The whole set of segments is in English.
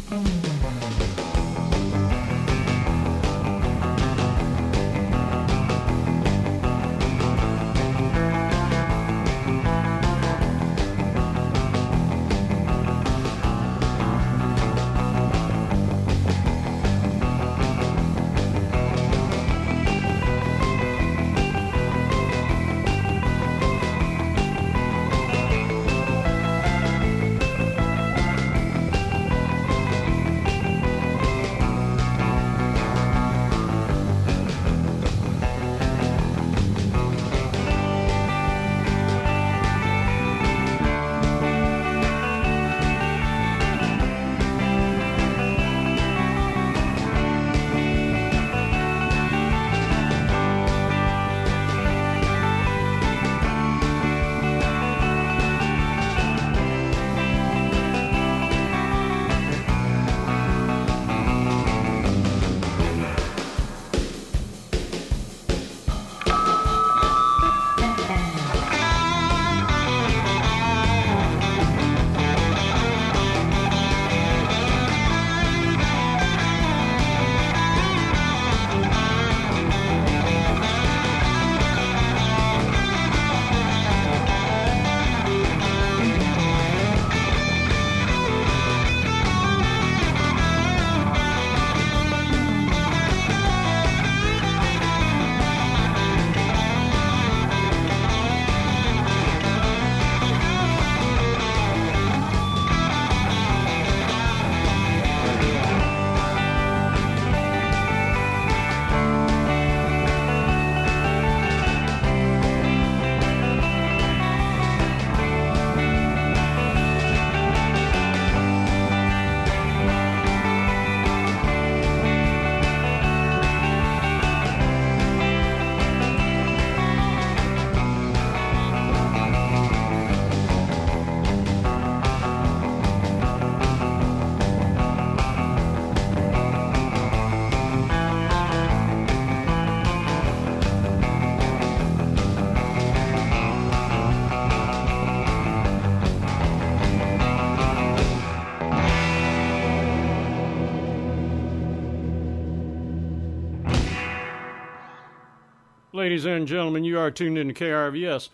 Ladies and gentlemen, you are tuned in to KRVS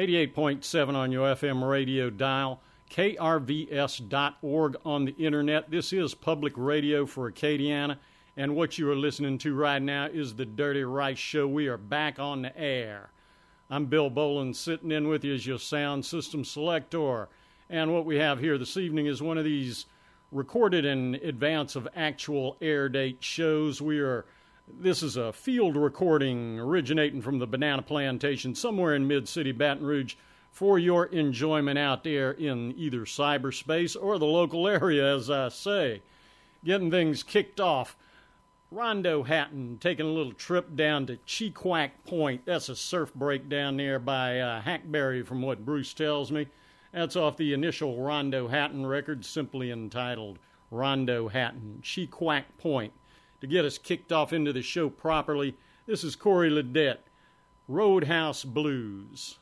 88.7 on your FM radio dial, krvs.org on the internet. This is public radio for Acadiana, and what you are listening to right now is the Dirty Rice Show. We are back on the air. I'm Bill Boland, sitting in with you as your sound system selector, and what we have here this evening is one of these recorded in advance of actual air date shows. This is a field recording originating from the Banana Plantation somewhere in Mid-City, Baton Rouge, for your enjoyment out there in either cyberspace or the local area, as I say. Getting things kicked off, Rondo Hatton taking a little trip down to Chequack Point. That's a surf break down there by Hackberry, from what Bruce tells me. That's off the initial Rondo Hatton record, simply entitled Rondo Hatton, Chequack Point. To get us kicked off into the show properly, this is Corey Ledet, Roadhouse Blues.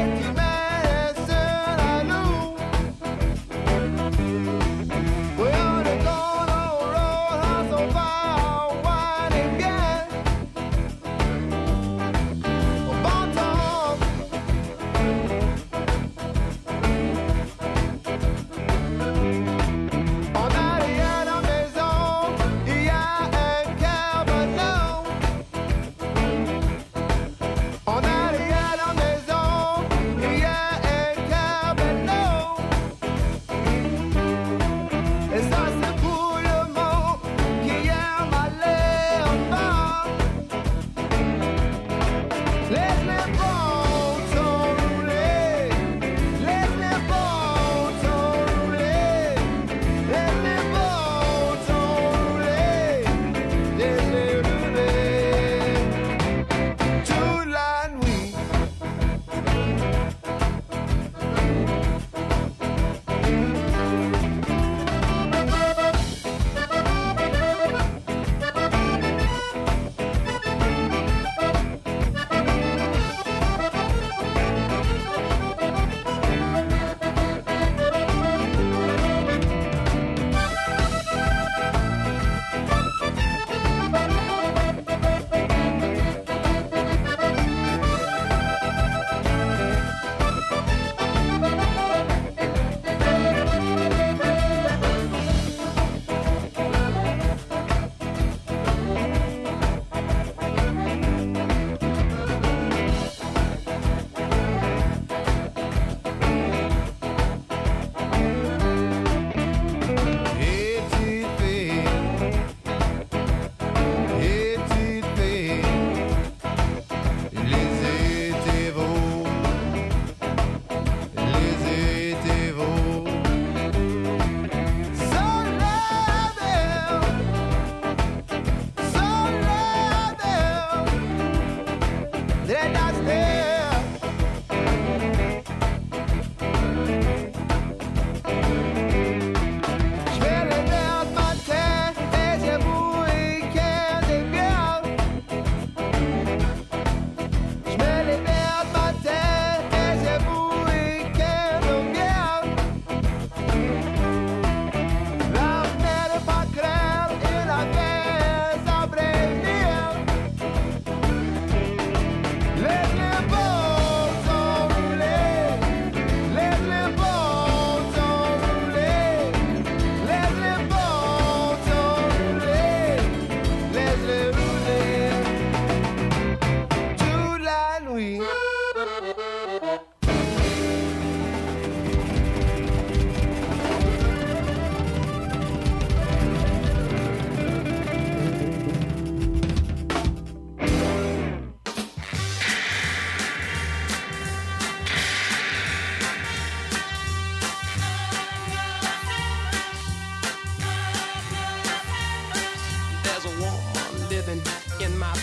Well,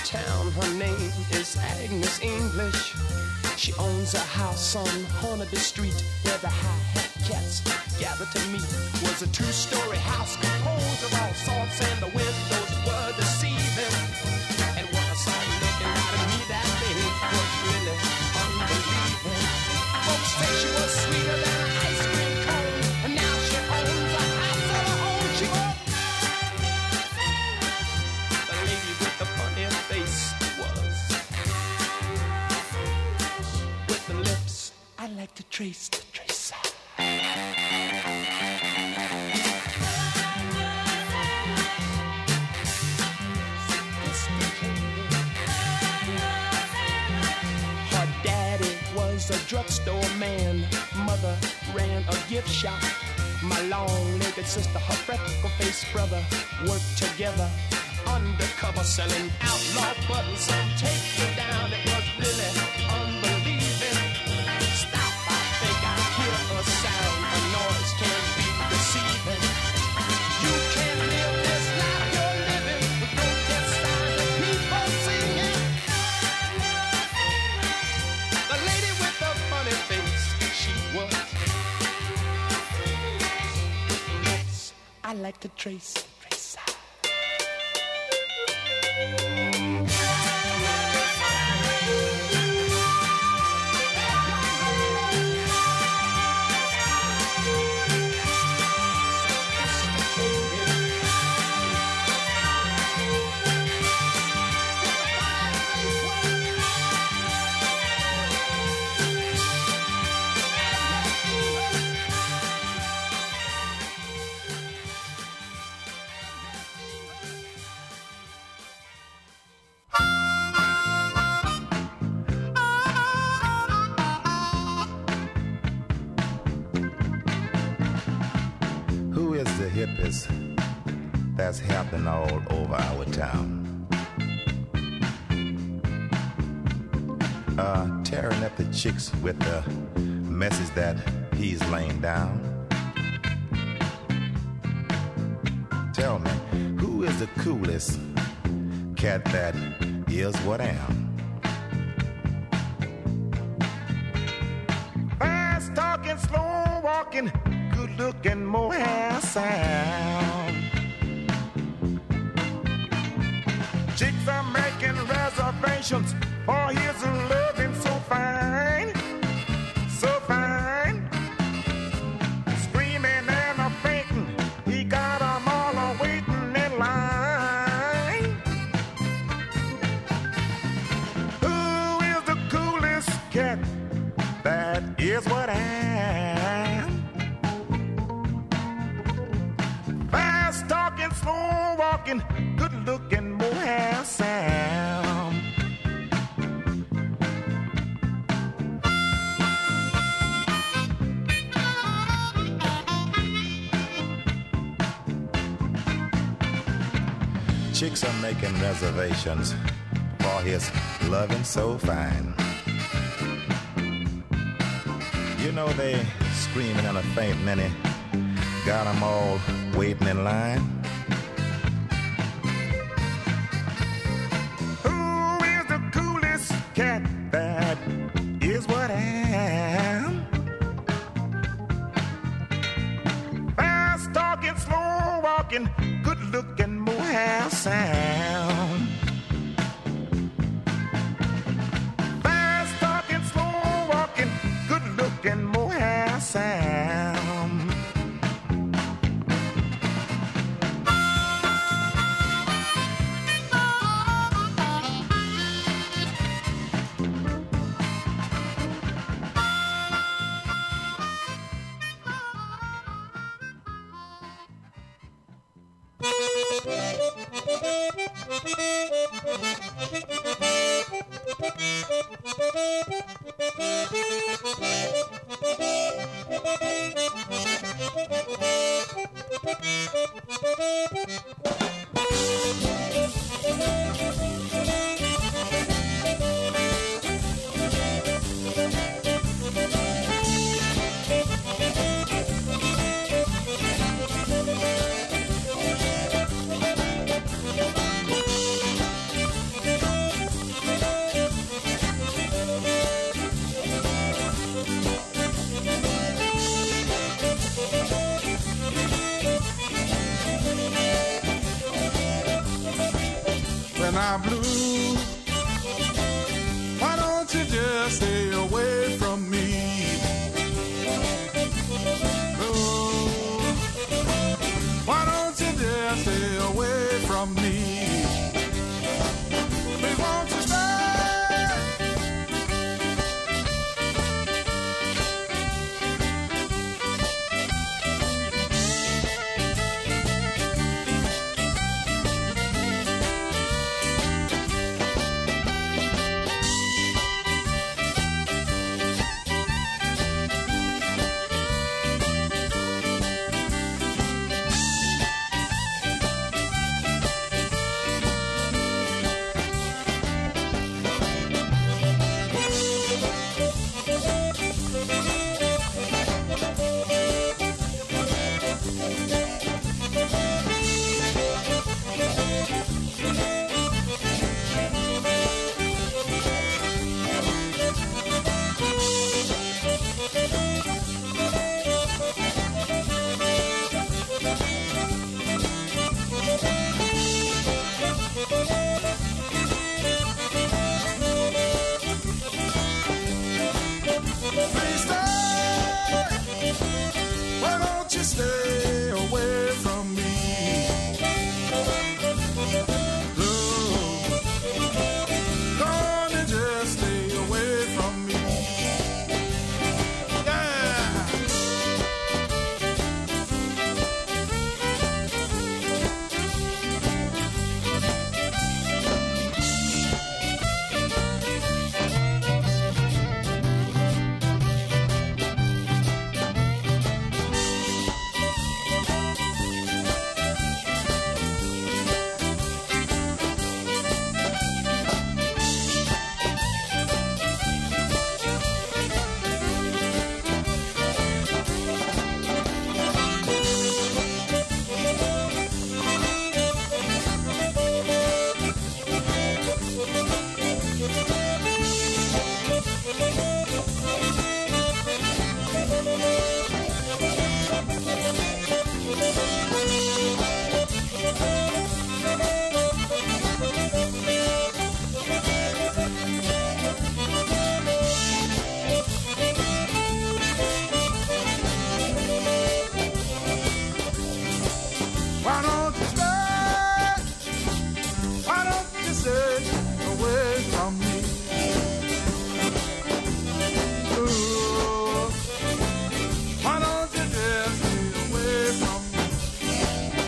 town. Her name is Agnes English. She owns a house on Hornaby Street where the high-hat cats gather to meet. Was a two-story house composed of all sorts, and the windows were deceiving. And when I saw her looking out at me that day, it was really unbelieving. Folks say she was sweeter than an ice cream cone, and now she owns a house of her own. She was the lady with the funny face. With the lips I like to trace. Her daddy was a drugstore man. Mother ran a gift shop. My long-legged sister, her freckle-faced brother worked together undercover, selling outlaw buttons. Some take you down. It was really unbelieving. Stop, I think I hear a sound. A noise can be deceiving. You can't live this life you're living with protest signs and people singing. The lady with the funny face, she was. Lips I like to trace. That's happening all over our town. Tearing up the chicks with the message that he's laying down. Tell me, who is the coolest cat that is what I am? Fast talking, slow walking, good looking, more handsome. Chicks are making reservations for his loving so fine, so fine. Screaming and a fainting, he got them all a waiting in line. Who is the coolest cat? That is what I am. Fast talking, slow walking, good looking, more handsome. Chicks are making reservations for his loving so fine. You know they screaming and a fainting and he got them all waiting in line. Who is the coolest cat? That is what I am. Fast talking, slow walking, good looking, more handsome. Fast talking, slow walking, good looking, more handsome. when I'm blue. Why don't you just stay away from me? Oh, why don't you just stay away from me? Please won't you stay? Please stay. Why don't you stay away from me? Love, don't you just stay away from me? Yeah. Why don't you stay? Why don't you stay away from me? Ooh, why don't you just stay away from me?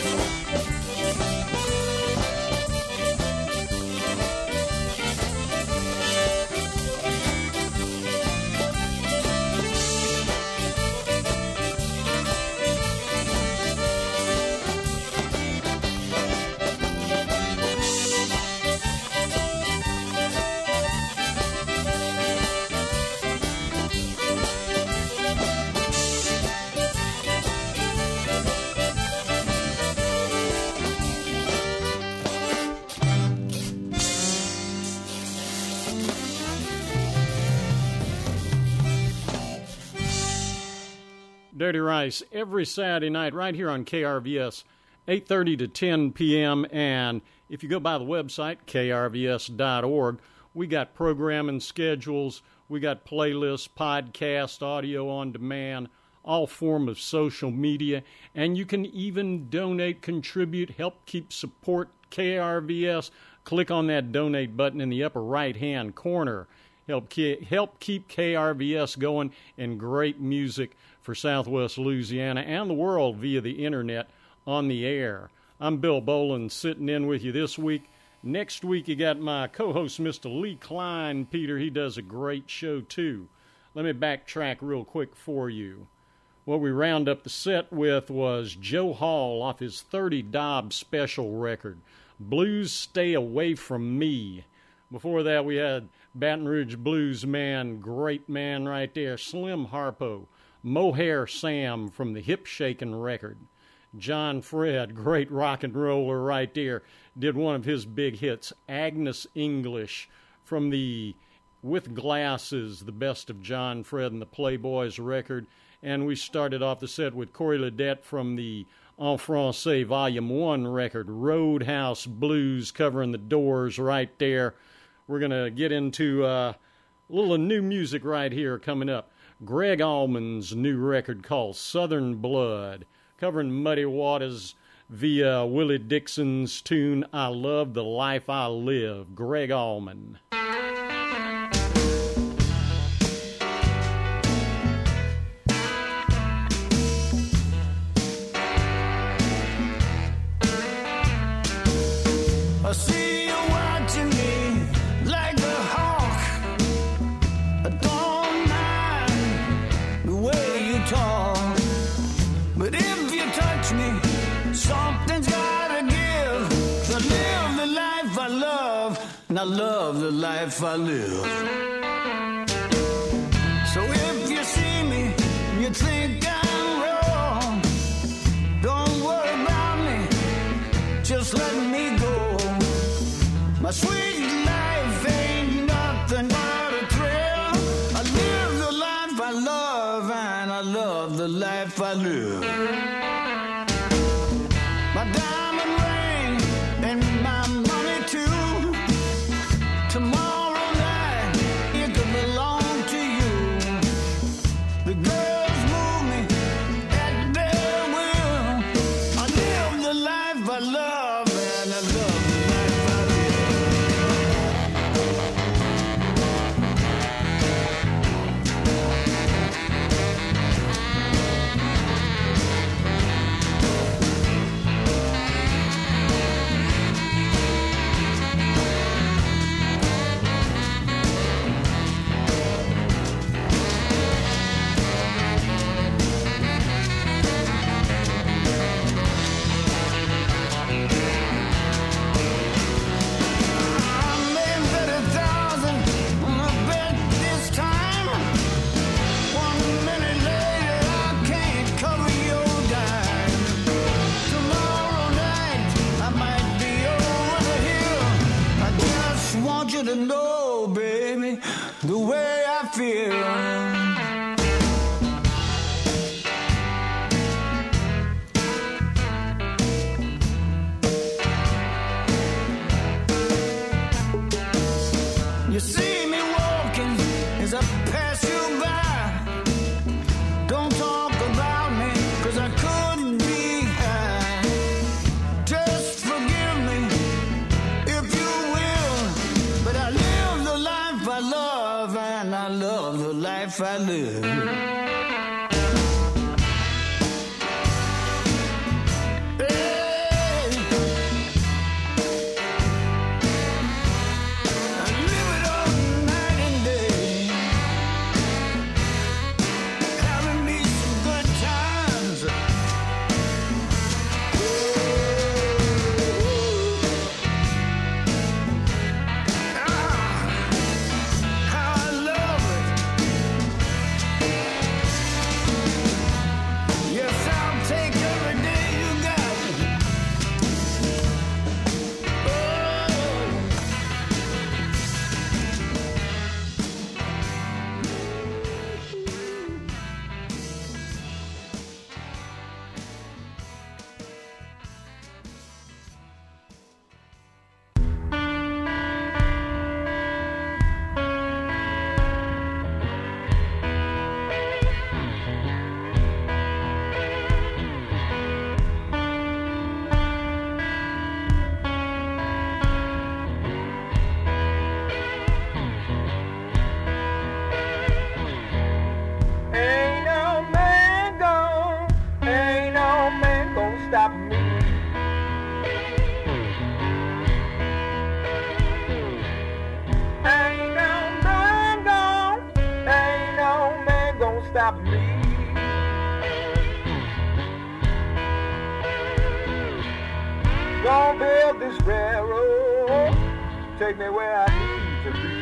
Dirty Rice every Saturday night right here on KRVS, 8:30 to 10 p.m. And if you go by the website, krvs.org, we got programming schedules, we got playlists, podcast, audio on demand, all form of social media, and you can even donate, contribute, help keep support KRVS. Click on that donate button in the upper right-hand corner. Help keep KRVS going, and great music for Southwest Louisiana and the world via the internet on the air. I'm Bill Boland sitting in with you this week. Next week you got my co-host Mr. Lee Klein. Peter, he does a great show too. Let me backtrack real quick for you. What we round up the set with was Joe Hall off his 30 Dobbs special record, Blues Stay Away From Me. Before that we had Baton Rouge blues man, great man right there, Slim Harpo, Mohair Sam from the Hip Shakin' record. John Fred, great rock and roller right there, did one of his big hits, Agnes English from the With Glasses, the best of John Fred and the Playboys record. And we started off the set with Corey Ledet from the en français, Volume 1 record, Roadhouse Blues, covering the Doors right there. We're going to get into a little new music right here coming up. Greg Allman's new record called Southern Blood, covering Muddy Waters via Willie Dixon's tune, I Love the Life I Live. Greg Allman. I see you watching me like a hawk. I don't mind the way you talk, but if you touch me, something's gotta give. 'Cause I live the life I love, and I love the life I live. So if you see me and you think I'm wrong, don't worry about me, just let me go. My sweet life ain't nothing but a thrill. I live the life I love, and I love the life I live. My diamond ring and my money too. Tomorrow night it could belong to you. The girls move me at their will. I live the life I love, and I love the life I live. To know, baby, the way I feel. You see me walking as I pass you by. Don't talk about me, 'cause I couldn't be high. Just forgive me if you will, but I live the life I love, and I love the life I live. stop me. Gonna build this railroad, take me where I need to be.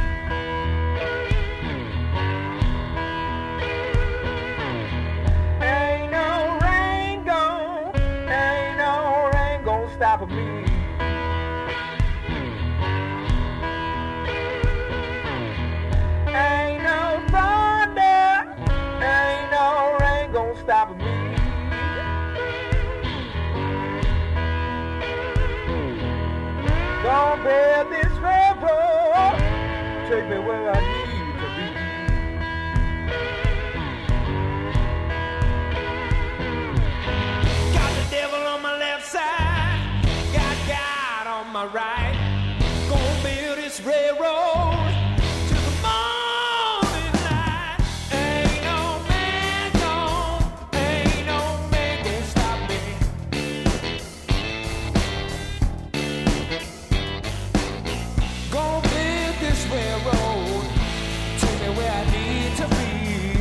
Ain't no rain gonna stop me. Ain't no thunder, ain't no rain gonna stop me. bear this railroad, take me where I need to be. Got the devil on my left side, got God on my right. Gonna build this railroad to the morning light. Ain't no man gonna stop me. Gonna build this railroad, take me where I need to be.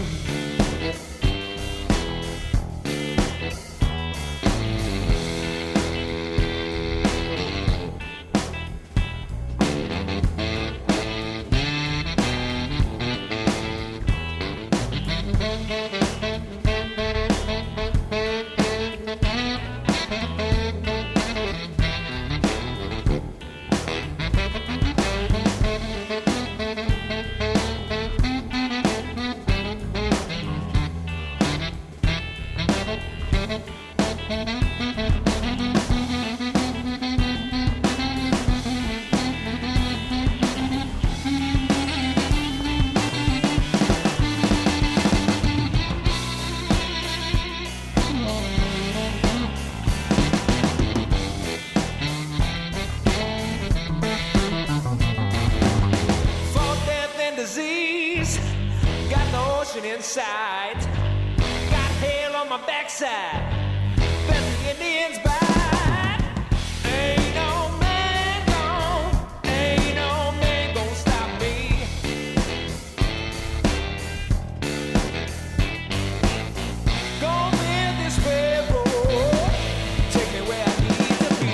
Inside, got hell on my backside, bet the Indians bite. Ain't no man gonna stop me. Gonna build this railroad, take me where I need to be.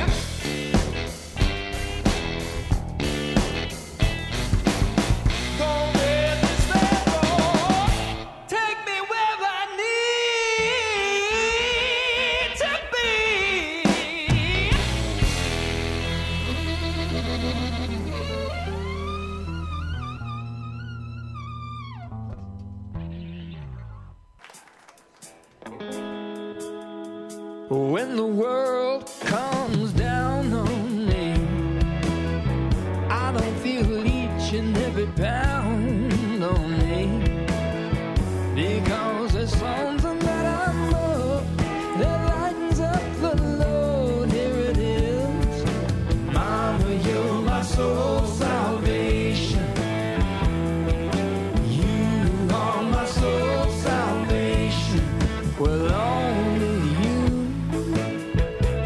Gonna build this railroad, take me where I need to be. When the world comes down on me, I don't feel each and every pound on me, because there's something that I love that lightens up the load. Here it is, Mama, you're my soul salvation. You are my soul salvation. Well, only you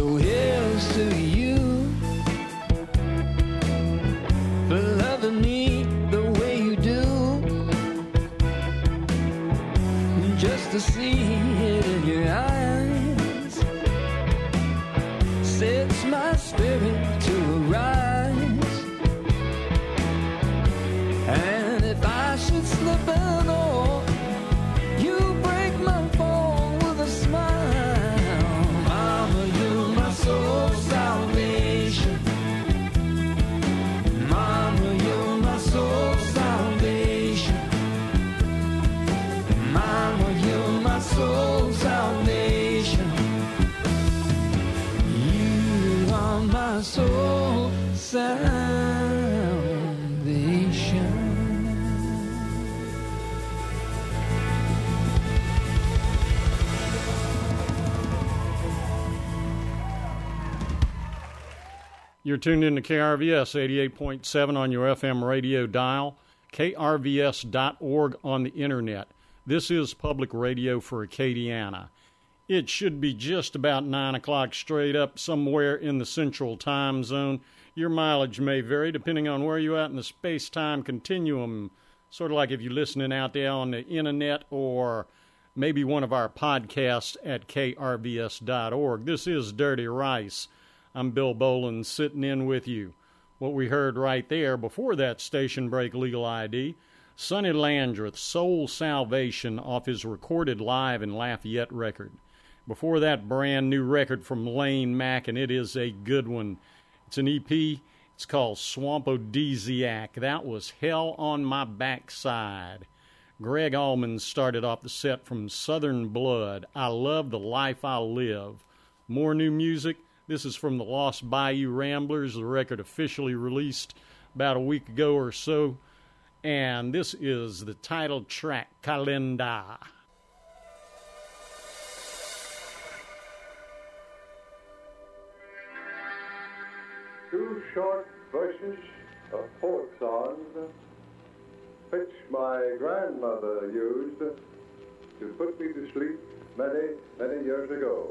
So here's to you for loving me the way you do, just to see it in your eyes sets my spirit to rise. And if I should slip and all, you break my fall with a smile. Mama, you're my soul's salvation. Mama, you're my soul's salvation. Mama, you're my soul's salvation. You are my soul's salvation. You're tuned in to KRVS 88.7 on your FM radio dial, krvs.org on the internet. This is public radio for Acadiana. It should be just about 9 o'clock straight up somewhere in the central time zone. Your mileage may vary depending on where you're at in the space-time continuum, sort of like if you're listening out there on the internet or maybe one of our podcasts at krvs.org. This is Dirty Rice. I'm Bill Boland sitting in with you. What we heard right there before that station break, Legal ID, Sonny Landreth, Soul Salvation, off his recorded live in Lafayette record. Before that, brand new record from Lane Mack, and it is a good one. It's an EP. It's called Swampodesiac. That was Hell on My Backside. Greg Allman started off the set from Southern Blood, I Love the Life I Live. More new music. This is from the Lost Bayou Ramblers, the record officially released about a week ago or so. And this is the title track, Calenda. Two short verses of folk songs which my grandmother used to put me to sleep many, many years ago.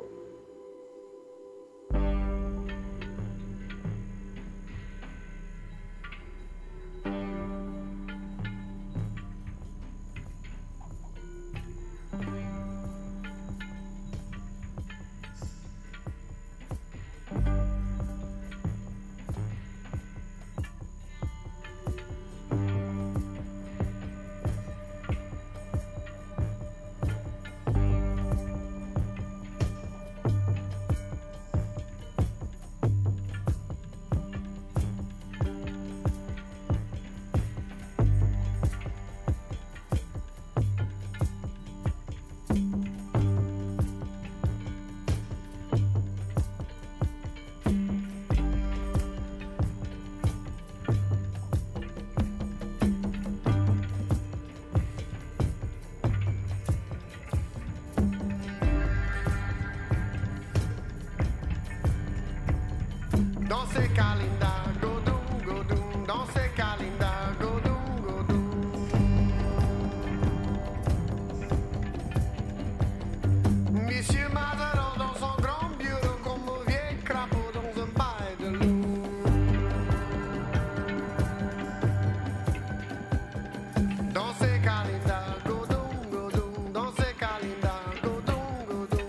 Dansez Kalinda, go doom, go doom. Dansez Kalinda, go doom, go doom. Monsieur Mazarov dans son grand bureau comme un vieil crapaud dans un bail de loup. Dansez Kalinda, go doom, go doom. Dansez Kalinda, go doom, go doom.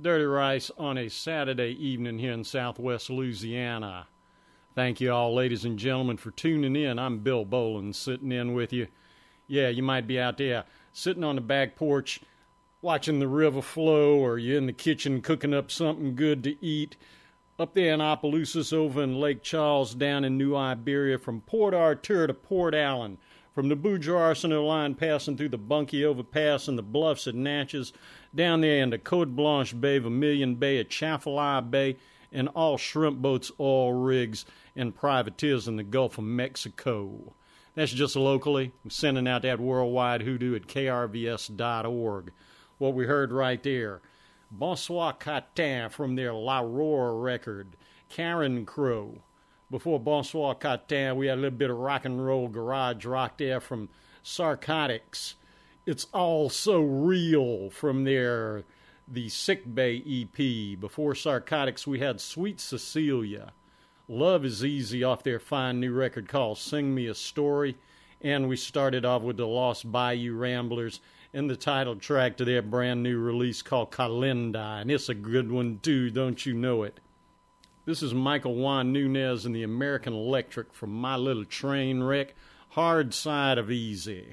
Dirty Rice on a Saturday evening here in southwest Louisiana. Thank you all, ladies and gentlemen, for tuning in. I'm Bill Boland, sitting in with you. Yeah, you might be out there sitting on the back porch watching the river flow, or you're in the kitchen cooking up something good to eat. Up there in Opelousas, over in Lake Charles, down in New Iberia, from Port Arthur to Port Allen, from the Boudreaux Arsenal line passing through the Bunkie Overpass and the bluffs at Natchez, down there in the Cote Blanche Bay, Vermilion Bay, Atchafalaya Bay, and all shrimp boats, oil rigs, and privateers in the Gulf of Mexico. That's just locally. I'm sending out that worldwide hoodoo at krvs.org. What we heard right there, Bonsoir Catin from their La Roar record, Karen Crow. Before Bonsoir Catin, we had a little bit of rock and roll garage rock there from Sarcotics. It's All So Real from their The Sick Bay EP. Before Sarcotics, we had Sweet Cecilia. Love Is Easy off their fine new record called Sing Me a Story. And we started off with the Lost Bayou Ramblers and the title track to their brand new release called Kalinda. And it's a good one too, don't you know it? This is Michael Juan Nunez and the American Electric from My Little Train Wreck, Hard Side of Easy.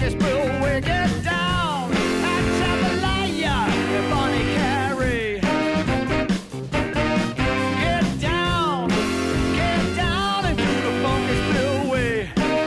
funky spillway. Get down at Jambalaya and Bonnie Carey. Get down into the funky spillway.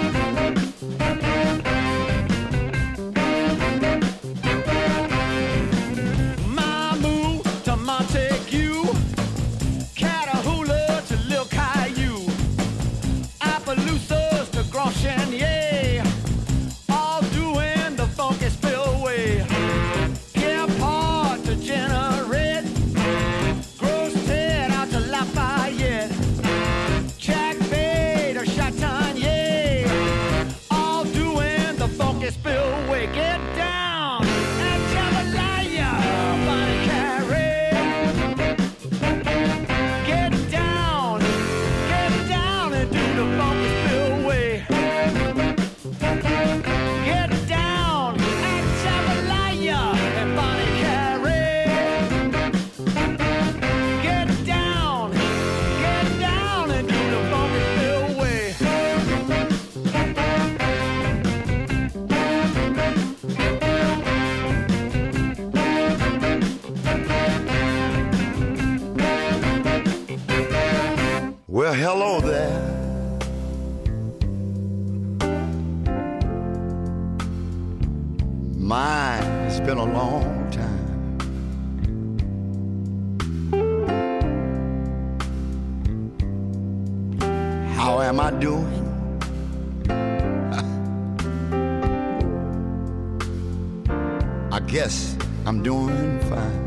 Mamu to Montague, Catahoula to Lil Caillou, Appaloosas to Grand Chenier, all doing the funky spillway. Pierre Paul to Generate, Gross Ted out to Lafayette, Jack Bay to Chatanier, all doing the funky spillway. Get down and Jambalaya, Bonnie Carey. Get down and do the funky spillway. Get down at Jambalaya and Bonnie Carey. Get down and do the funky spillway. Well, hello there. My, it's been a long time. How am I doing? I guess I'm doing fine.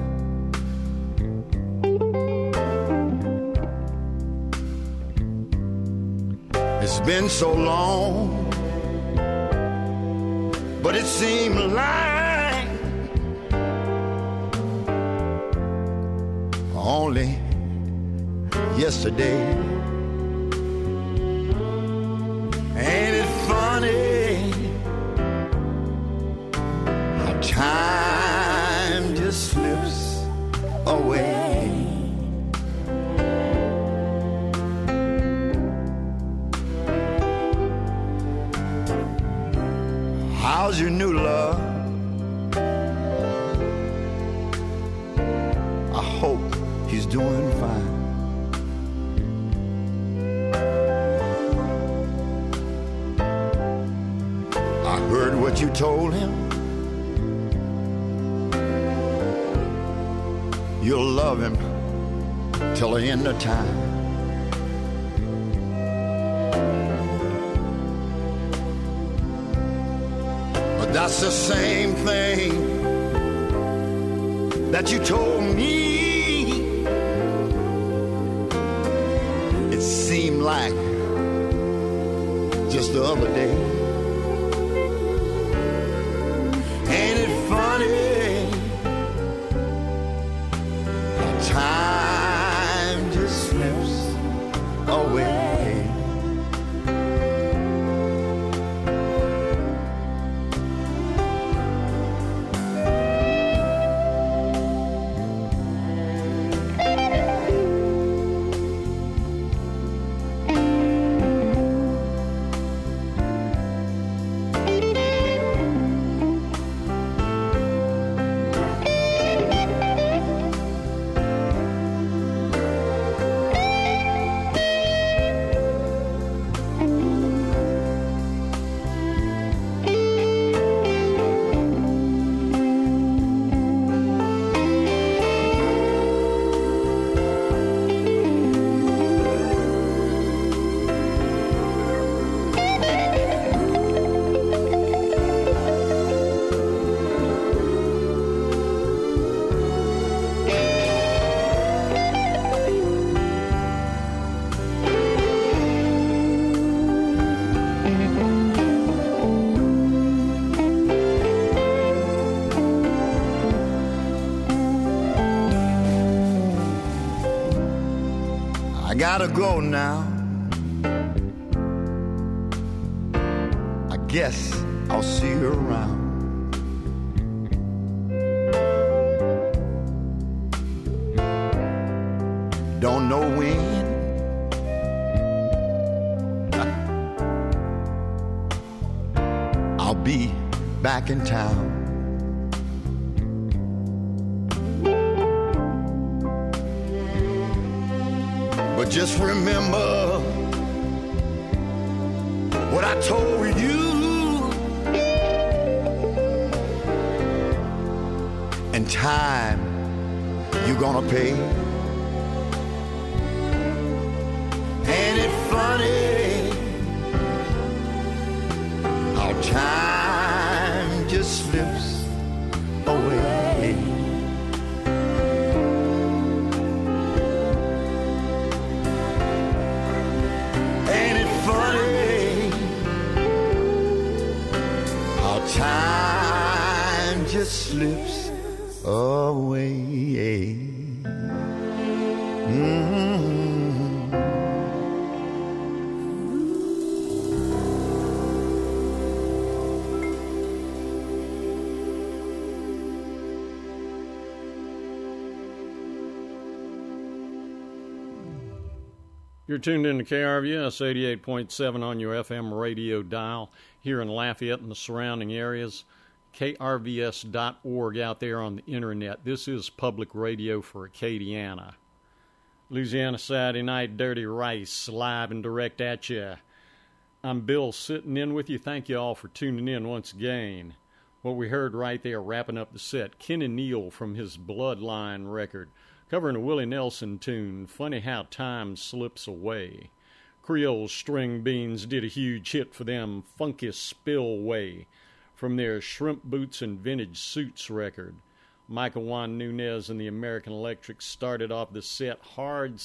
It's been so long, but it seemed like only yesterday. Ain't it funny how time just slips away? How's your new love? I hope he's doing fine. I heard what you told him. You'll love him till the end of time. That's the same thing that you told me. It seemed like just the other day. Ain't it funny how time just slips away? I gotta go now. I guess I'll see you around. Don't know when. I'll be back in town. But just remember what I told you, and time you're gonna pay. Ain't it funny how time just slips away? Ain't it funny how time just slips away? You're tuned in to KRVS 88.7 on your FM radio dial here in Lafayette and the surrounding areas. KRVS.org out there on the internet. This is public radio for Acadiana. Louisiana Saturday Night Dirty Rice, live and direct at you. I'm Bill sitting in with you. Thank you all for tuning in once again. What we heard right there, wrapping up the set, Kenny Neal from his Bloodline record, covering a Willie Nelson tune, Funny How Time Slips Away. Creole String Beans did a huge hit for them, Funky Spillway, from their Shrimp Boots and Vintage Suits record. Michael Juan Nunez and the American Electric started off the set hard